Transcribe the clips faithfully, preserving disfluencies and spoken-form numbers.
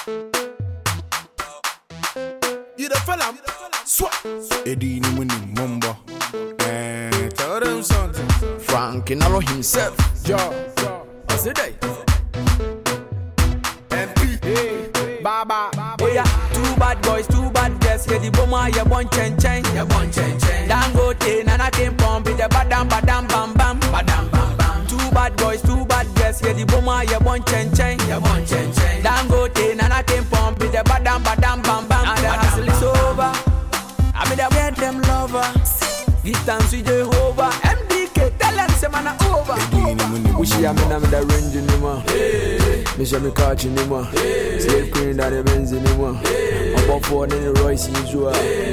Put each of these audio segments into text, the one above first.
You the fella, swat. Eddie ni muni mumbo. Eh, tell them something. Frank Inaro himself. Yo, What's it day? M P, hey, Baba. Oh yeah, two bad boys, two bad girls. Yeah, the bomber, yeah, one chen chen, yeah, one chen chen. Dangote, Nana King Pump, the badam badam bam bam, badam bam bam. Two bad boys, two bad girls. Yeah, the bomber, yeah, one chen chen, yeah, one chen chen. Dangote, Nana King Pump, the badam badam bam bam. Now the hustle is over. I mean, I get them lover. Give thanks to Jehovah. M D K, tell them say man over. Eddie ni muni We see a man with the range in him. Me show me catch in him. Slave queen that the Benz in him. About four in the Royce usual.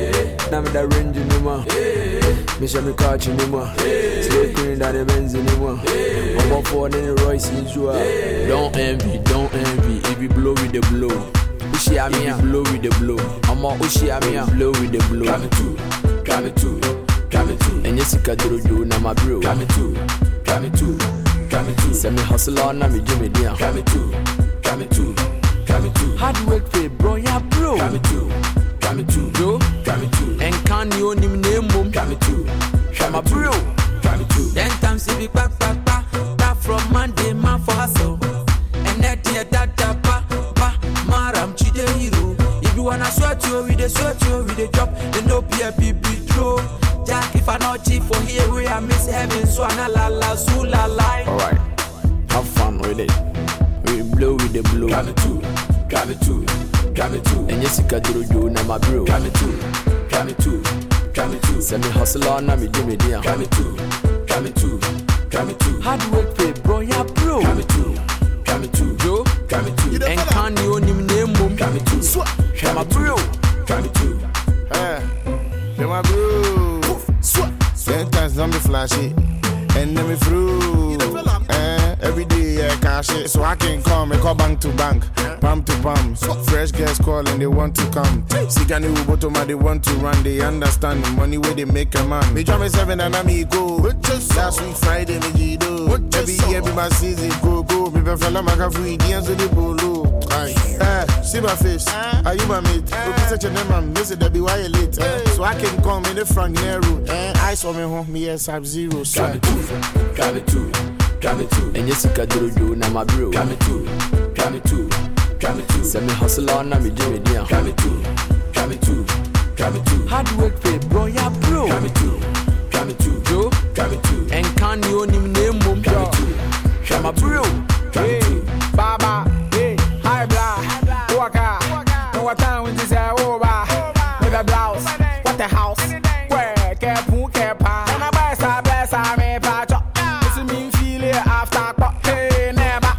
Now with the range in him. Me show me catch in him. Slave queen that the Benz in him. About four in the Royce usual. Don't envy, don't envy. If you blow with the blow. Ushi Amia, blow with the blow. I'm a Ushi Amia, blow with the blow. Come to, come to, come to. And Jessica Drojo, na my bro. Come to, come to, come to. Send me hustle on, na me Jimmy Dian. Come to, come to, come to. Hard work for bro, yeah bro. Come to, come to, Bro, come to. and can you name name mum? Come to, Come a bro. come to. Ten times if you back, back, back, back from Monday, man for hustle. And that year, that, that, pa, pa, maram, chide hero. If you wanna sweat you, with the sweat you, with the job, then no P F P be true. Jack, if I not cheap for here, we are miss heaven, so I la la, so la la. Alright, have fun with it. We blow with the blow. Come to, come to, come to. And Jessica Drojo, na my bro. Come to, come to, come to. Send me hustle on, na me Jimmy Dian. Come to, come to, come to. Hard work for bro, yeah bro. Come to, come to, Bro, come to. and can you name name mum? Come to, swat. Come a bro. come to. Eh, they my bro. Swat. Ten times I'm the flashy, and then me through. Eh, every day I cash it, so I can come and call bank to bank, palm to palm. Fresh girls calling, they want to come. Sigani Ubotoma, they want to run. They understand the money where they make a man. Me drop me seven and I'm go. Last week Friday me do. Every year be my season. Go go. Me be fella maka free. Dance to the polo. Eh, see my face. Are you my mate? Don't be such a name, man. This is the be why late. So I can come in the front narrow. Eh, I saw me home. Me yes, I'm zero. So Come to, come to, come to. And Jessica Drojo, na my bro. Come to, come to, come to. Send me hustle on, na me Jimmy Dian. Come to, come to, come to. Hard work for bro, yeah bro. Come to, come to, Bro, come to. and can you name name mum? Come to, Come a bro. come to. Baba, hey, hi blah, waka, no what time when this is over, with a blouse, what the house, where, care poo, care pa, and I buy some bless, I may patch up, this mean feel it after, hey, never,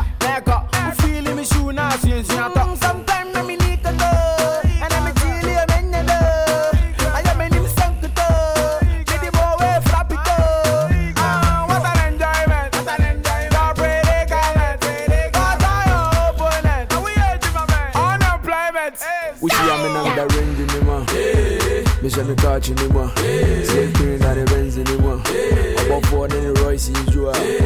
never, feeling me shoe now, since you're talking, sometimes I mean, need to go, and I'm a chilly, I'm in the door, I am in the sunk to go, get the boy away, flap it go, ah, what an enjoyment, what an enjoyment, you're pretty gallant, what are your opponent, and we hate you, my man, unemployment, We see a man with the range in him. Me show me catch in him. Slave queen that the Benz in him. About four in the Royce usual.